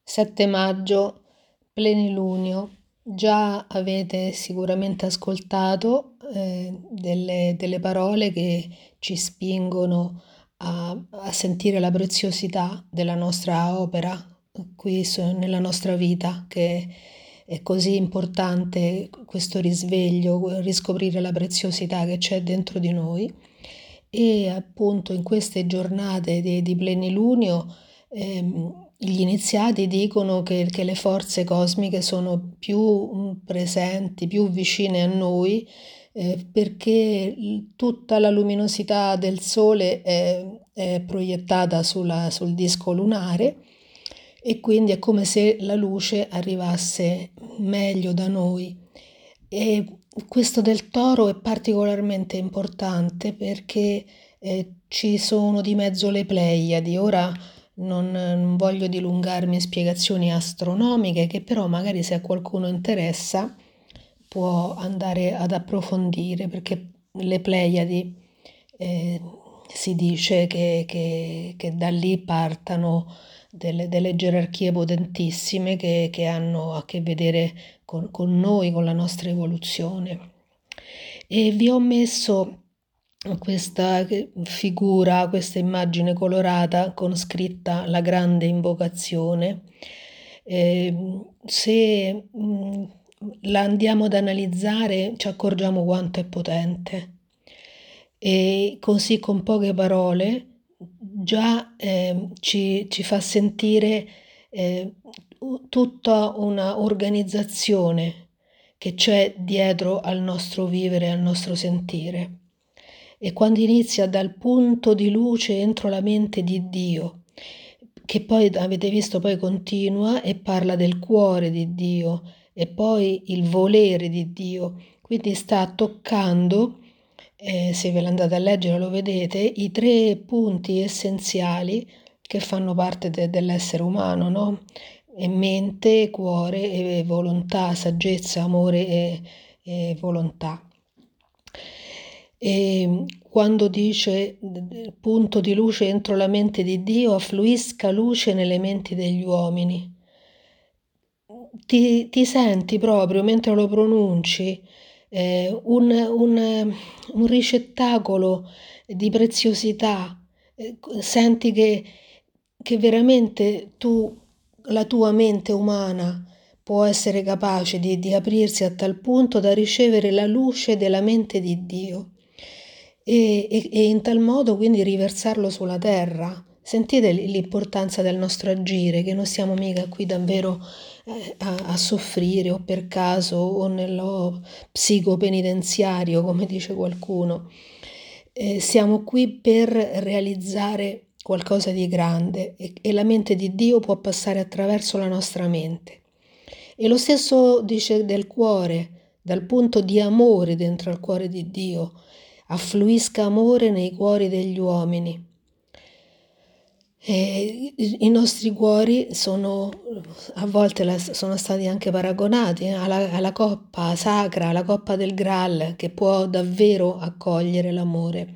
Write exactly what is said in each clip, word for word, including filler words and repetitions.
sette maggio, plenilunio. Già avete sicuramente ascoltato eh, delle, delle parole che ci spingono a, a sentire la preziosità della nostra opera qui su- nella nostra vita, che è così importante questo risveglio, riscoprire la preziosità che c'è dentro di noi. E appunto in queste giornate di, di plenilunio ehm, gli iniziati dicono che, che le forze cosmiche sono più mm, presenti, più vicine a noi, eh, perché l- tutta la luminosità del Sole è, è proiettata sulla- sul disco lunare e quindi è come se la luce arrivasse meglio da noi. E questo del Toro è particolarmente importante perché eh, ci sono di mezzo le Pleiadi. Ora non, non voglio dilungarmi in spiegazioni astronomiche, che però magari se a qualcuno interessa può andare ad approfondire, perché le Pleiadi eh, si dice che, che- che da lì partano delle, delle gerarchie potentissime che, che hanno a che vedere con, con noi, con la nostra evoluzione. E vi ho messo questa figura, questa immagine colorata con scritta la grande invocazione. Eh, se mh, la andiamo ad analizzare ci accorgiamo quanto è potente e così con poche parole già eh, ci, ci fa sentire eh, tutta una organizzazione che c'è dietro al nostro vivere, al nostro sentire. E quando inizia dal punto di luce entro la mente di Dio, che poi avete visto poi continua e parla del cuore di Dio e poi il volere di Dio, quindi sta toccando, eh, se ve l'andate a leggere lo vedete, i tre punti essenziali che fanno parte de- dell'essere umano, no? E mente, cuore e volontà, saggezza, amore e, e volontà. E quando dice punto di luce entro la mente di Dio, affluisca luce nelle menti degli uomini. Ti, ti senti proprio mentre lo pronunci eh, un, un- un ricettacolo di preziosità. Eh, senti che, che veramente tu, la tua mente umana può essere capace di, di aprirsi a tal punto da ricevere la luce della mente di Dio e, e- e in tal modo quindi riversarlo sulla terra. Sentite l- l'importanza del nostro agire, che non siamo mica qui davvero eh, a, a soffrire o per caso o nello psicopenitenziario, come dice qualcuno. Eh, siamo qui per realizzare qualcosa di grande e, e la mente di Dio può passare attraverso la nostra mente. E lo stesso dice del cuore, dal punto di amore dentro al cuore di Dio, affluisca amore nei cuori degli uomini. E i i nostri cuori sono, a volte la- sono stati anche paragonati eh, alla, alla coppa sacra, alla coppa del Graal, che può davvero accogliere l'amore.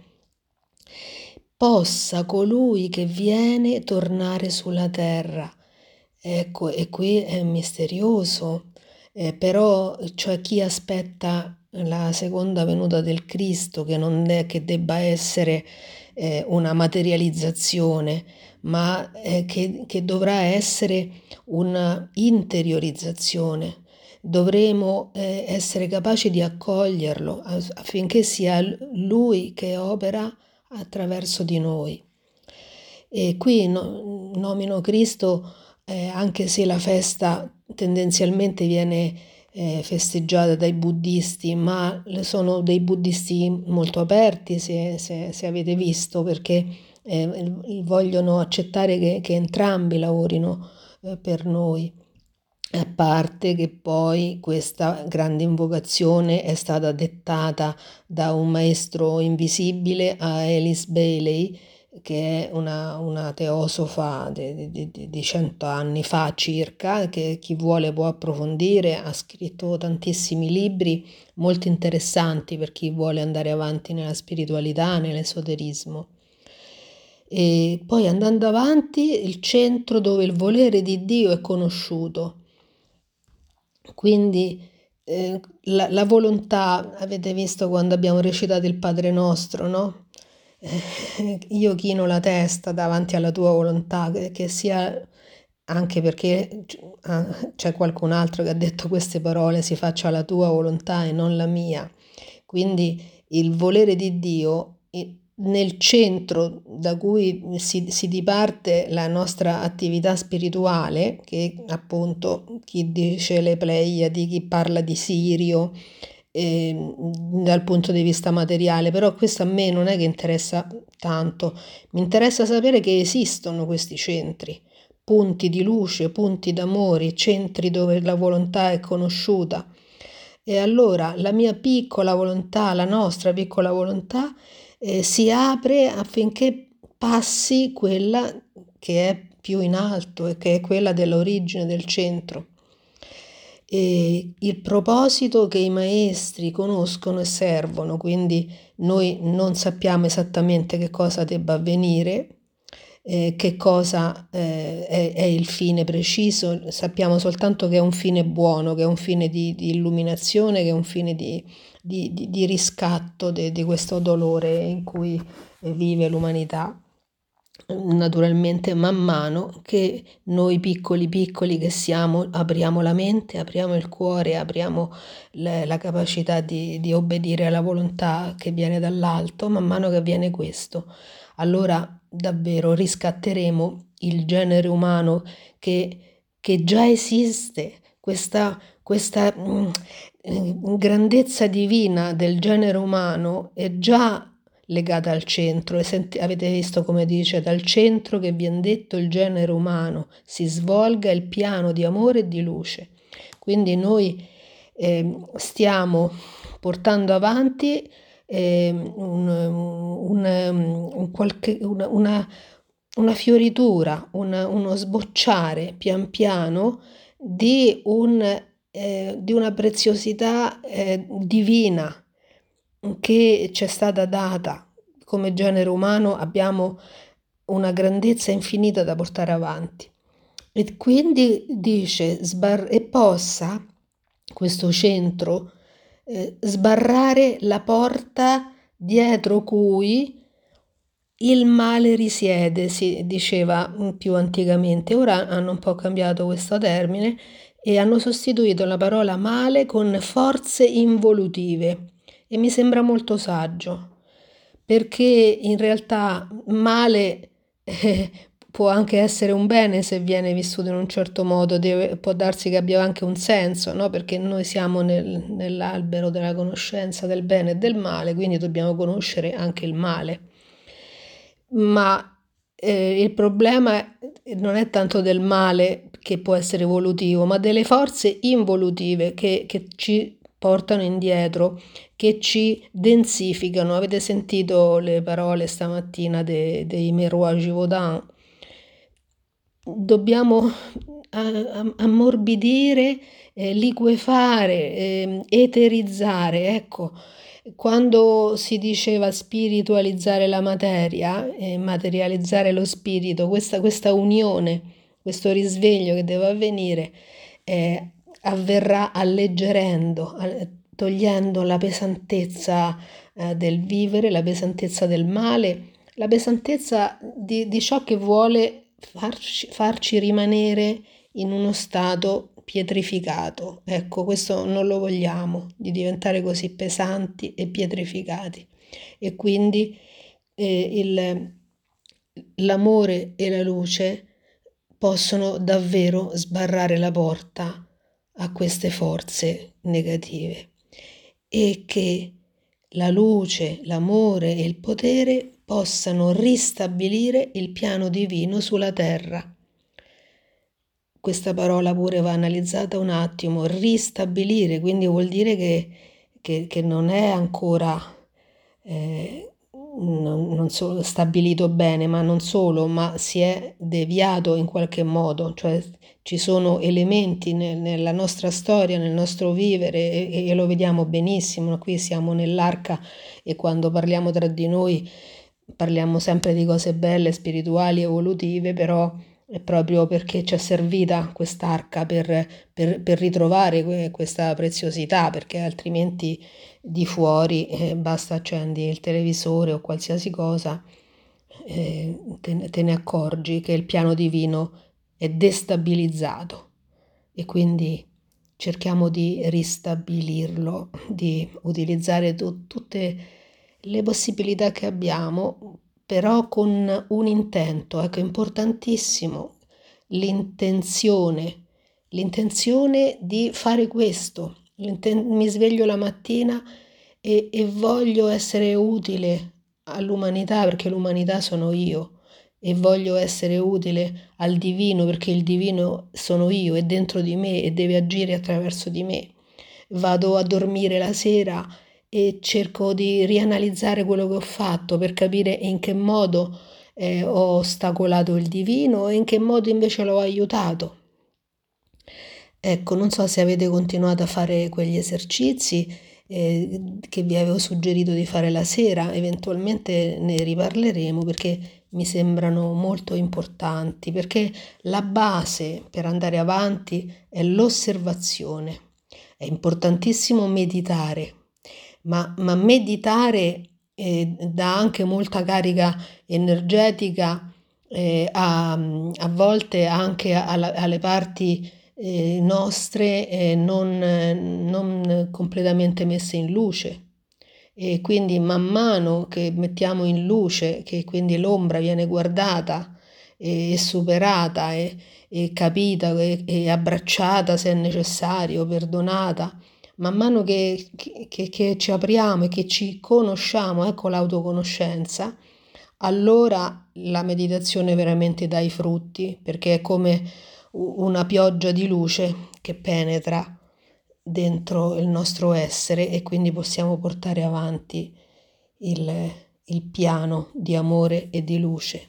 Possa colui che viene tornare sulla terra. Ecco, e qui è misterioso, eh, però cioè chi aspetta la seconda venuta del Cristo, che non è che debba essere eh, una materializzazione, ma eh, che, che dovrà essere una interiorizzazione. Dovremo eh, essere capaci di accoglierlo affinché sia Lui che opera attraverso di noi. E qui no- nomino Cristo eh, anche se la festa tendenzialmente viene eh, festeggiata dai buddisti, ma sono dei buddisti molto aperti, se, se- se avete visto, perché eh, vogliono accettare che, che entrambi lavorino eh, per noi. A parte che poi questa grande invocazione è stata dettata da un maestro invisibile a Alice Bailey, che è una, una teosofa di, di, di, di cento anni fa circa, che chi vuole può approfondire, ha scritto tantissimi libri molto interessanti per chi vuole andare avanti nella spiritualità, nell'esoterismo. e poi andando avanti il centro dove il volere di Dio è conosciuto. Quindi eh, la, la volontà, avete visto quando abbiamo recitato il Padre Nostro, no? Eh, io chino la testa davanti alla tua volontà, che, che sia anche perché ah, c'è qualcun altro che ha detto queste parole, si faccia la tua volontà e non la mia. Quindi il volere di Dio i- nel centro da cui si, si diparte la nostra attività spirituale, che appunto chi dice le Pleiadi, chi parla di Sirio, eh, dal punto di vista materiale, però questo a me non è che interessa tanto, mi interessa sapere che esistono questi centri, punti di luce, punti d'amore, centri dove la volontà è conosciuta. E allora la mia piccola volontà, la nostra piccola volontà, eh, si apre affinché passi quella che è più in alto e che è quella dell'origine del centro. E il proposito che i maestri conoscono e servono, quindi noi non sappiamo esattamente che cosa debba avvenire, eh, che cosa eh, è, è il fine preciso, sappiamo soltanto che è un fine buono, che è un fine di, di illuminazione, che è un fine di, di, di, di riscatto di, di questo dolore in cui vive l'umanità. Naturalmente man mano che noi piccoli piccoli che siamo apriamo la mente, apriamo il cuore, apriamo le- la capacità di, di obbedire alla volontà che viene dall'alto, man mano che avviene questo, allora davvero riscatteremo il genere umano che, che già esiste, questa, questa mm, eh, grandezza divina del genere umano è già legata al centro e senti, avete visto come dice dal centro che viene detto il genere umano si svolga il piano di amore e di luce. Quindi noi eh, stiamo portando avanti eh, un, un, un qualche, una, una, una fioritura, una, uno sbocciare pian piano di, un, eh, di una preziosità eh, divina che ci è stata data come genere umano, abbiamo una grandezza infinita da portare avanti. E quindi dice, sbar- e possa questo centro eh, sbarrare la porta dietro cui il male risiede, si diceva più anticamente. Ora hanno un po' cambiato questo termine e hanno sostituito la parola male con forze involutive e mi sembra molto saggio, perché in realtà male eh, può anche essere un bene se viene vissuto in un certo modo, deve, può darsi che abbia anche un senso, no? Perché noi siamo nel, nell'albero della conoscenza del bene e del male, quindi dobbiamo conoscere anche il male. Ma eh, il problema non è tanto del male che può essere evolutivo, ma delle forze involutive che, che ci portano indietro, che ci densificano. Avete sentito le parole stamattina dei de Merois Givaudan? Dobbiamo ammorbidire, eh, liquefare, eh, eterizzare. Ecco, quando si diceva spiritualizzare la materia e materializzare lo spirito, questa, questa unione, questo risveglio che deve avvenire, eh, avverrà alleggerendo, togliendo la pesantezza eh, del vivere, la pesantezza del male, la pesantezza di, di ciò che vuole farci, farci rimanere in uno stato pietrificato. Ecco, questo non lo vogliamo, di diventare così pesanti e pietrificati. E quindi eh, il, l'amore e la luce possono davvero sbarrare la porta a queste forze negative e che la luce, l'amore e il potere possano ristabilire il piano divino sulla terra. Questa parola pure va analizzata un attimo, ristabilire, quindi vuol dire che, che, che non è ancora eh, non, non solo stabilito bene, ma non solo, ma si è deviato in qualche modo, cioè ci sono elementi nel, nella nostra storia, nel nostro vivere e, e lo vediamo benissimo, qui siamo nell'arca e quando parliamo tra di noi parliamo sempre di cose belle, spirituali, evolutive, però è proprio perché ci è servita quest'arca per, per- per ritrovare que- questa preziosità, perché altrimenti di fuori eh, basta accendi il televisore o qualsiasi cosa, eh, te, ne te ne accorgi che il piano divino è destabilizzato e quindi cerchiamo di ristabilirlo, di utilizzare tu- tutte le possibilità che abbiamo, però con un intento, ecco, importantissimo, l'intenzione, l'intenzione di fare questo. L'inten- mi sveglio la mattina e, e voglio essere utile all'umanità perché l'umanità sono io e voglio essere utile al divino perché il divino sono io, è dentro di me e deve agire attraverso di me. Vado a dormire la sera e cerco di rianalizzare quello che ho fatto per capire in che modo eh, ho ostacolato il divino e in che modo invece l'ho aiutato. Ecco, non so se avete continuato a fare quegli esercizi eh, che vi avevo suggerito di fare la sera, eventualmente ne riparleremo perché mi sembrano molto importanti, perché la base per andare avanti è l'osservazione. È importantissimo meditare, ma, ma meditare eh, dà anche molta carica energetica, eh, a, a volte anche alla- alle parti eh, nostre eh, non, non completamente messe in luce. E quindi man mano che mettiamo in luce, che quindi l'ombra viene guardata e superata e, e capita e, e abbracciata se è necessario, perdonata, man mano che, che, che ci apriamo e che ci conosciamo, ecco l'autoconoscenza, allora la meditazione veramente dà i frutti, perché è come una pioggia di luce che penetra dentro il nostro essere e quindi possiamo portare avanti il, il piano di amore e di luce.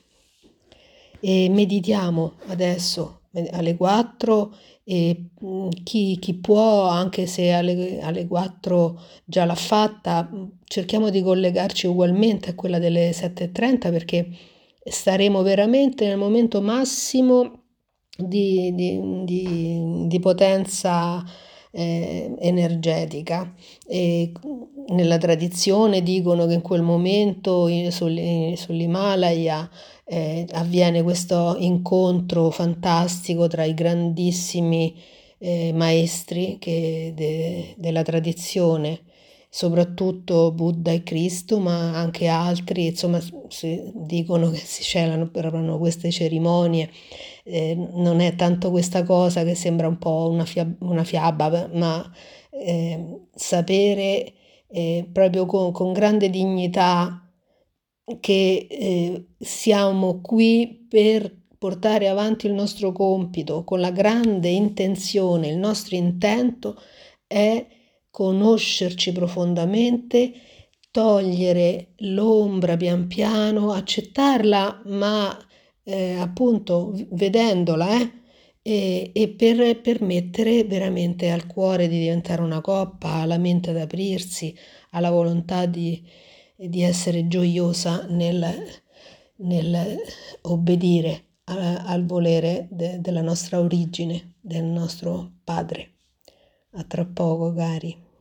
E meditiamo adesso alle quattro e mm, chi, chi può, anche se alle, alle quattro già l'ha fatta, mm, cerchiamo di collegarci ugualmente a quella delle sette e trenta perché staremo veramente nel momento massimo di, di- di- di potenza eh, energetica. E nella tradizione dicono che in quel momento in- sull- sull'Himalaya eh, avviene questo incontro fantastico tra i grandissimi eh, maestri che- de- della tradizione, soprattutto Buddha e Cristo, ma anche altri, insomma, si dicono che si celano per queste cerimonie. Eh, non è tanto questa cosa che sembra un po' una, fia- una fiaba, ma eh, sapere eh, proprio con, con grande dignità che eh, siamo qui per portare avanti il nostro compito con la grande intenzione, il nostro intento è conoscerci profondamente, togliere l'ombra pian piano, accettarla, ma eh, appunto vedendola, eh, e, e per permettere veramente al cuore di diventare una coppa, alla mente ad aprirsi, alla volontà di, di essere gioiosa nel, nel obbedire a- al volere de- della nostra origine, del nostro Padre. A tra poco, cari.